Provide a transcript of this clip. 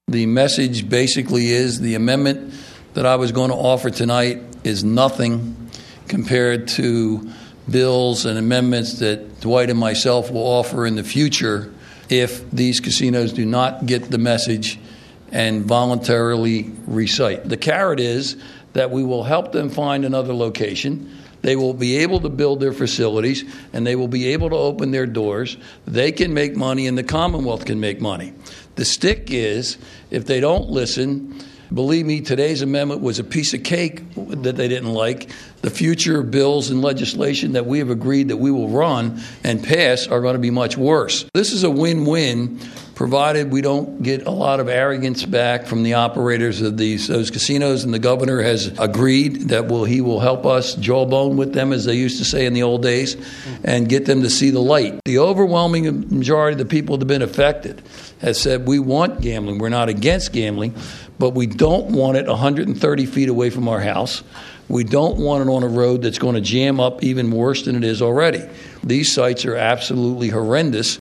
The message basically is the amendment that I was going to offer tonight is nothing compared to bills and amendments that Dwight and myself will offer in the future if these casinos do not get the message and voluntarily recite. The carrot is that we will help them find another location. They will be able to build their facilities, and they will be able to open their doors. They can make money, and the Commonwealth can make money. The stick is, if they don't listen, believe me, today's amendment was a piece of cake that they didn't like. The future bills and legislation that we have agreed that we will run and pass are going to be much worse. This is a win-win, provided we don't get a lot of arrogance back from the operators of those casinos, and the governor has agreed that he will help us jawbone with them, as they used to say in the old days, and get them to see the light. The overwhelming majority of the people that have been affected has said we want gambling. We're not against gambling, but we don't want it 130 feet away from our house. We don't want it on a road that's going to jam up even worse than it is already. These sites are absolutely horrendous.